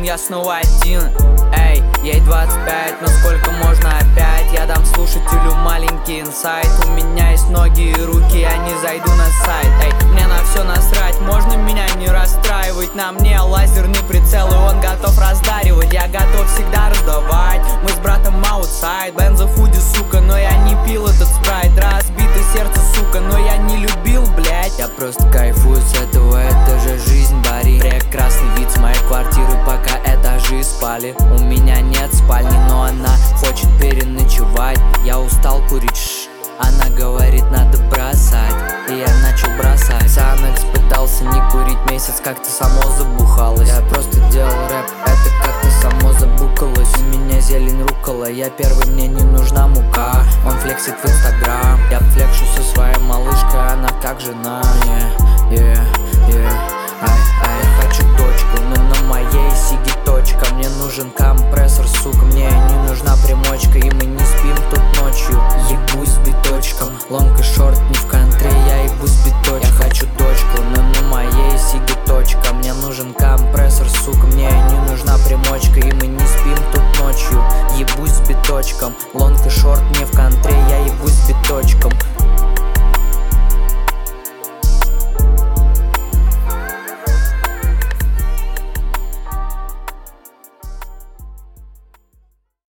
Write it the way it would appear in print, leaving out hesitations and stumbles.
я снова один. Эй, ей 25, но сколько можно опять? Я дам слушателю маленький инсайт. У меня есть ноги и руки, я не зайду на сайт. Эй, мне на все насрать, можно меня не расстраивать. На мне лазерный прицел, и он готов раздаривать. Я готов всегда раздавать. Мы с братом аутсайд, бензофуди, сука, но я не пил этот спрайт. Разбито сердце, сука, но я не любил, блять. Я просто кайфую с этого, это же жизнь, Барри. Прекрасный вид с моей квартиры, пока этажи спали. У меня нет спальни, но она хочет переночевать. Я устал курить, она говорит, надо бросать. И я начал бросать. Санекс пытался не курить месяц, как-то само забухалось. Я просто делал рэп, это как-то само забукалось. У меня зелень рукола, я первый, мне не нужна мука. Он флексит в инстаграм, я флекшу со своей малышкой, она как жена. Я хочу точку, но на моей сиги точка. Мне нужен компрессор, сука, мне не нужна примочка. И мы не спим тут ночью, ебусь с биточком. Лонг и шорт не в контре, я ебусь с биточком. Я хочу точку, но на моей сиги точка. Мне нужен компрессор, сука, мне не нужна примочка. И мы не спим тут ночью, ебусь с биточком. Лонг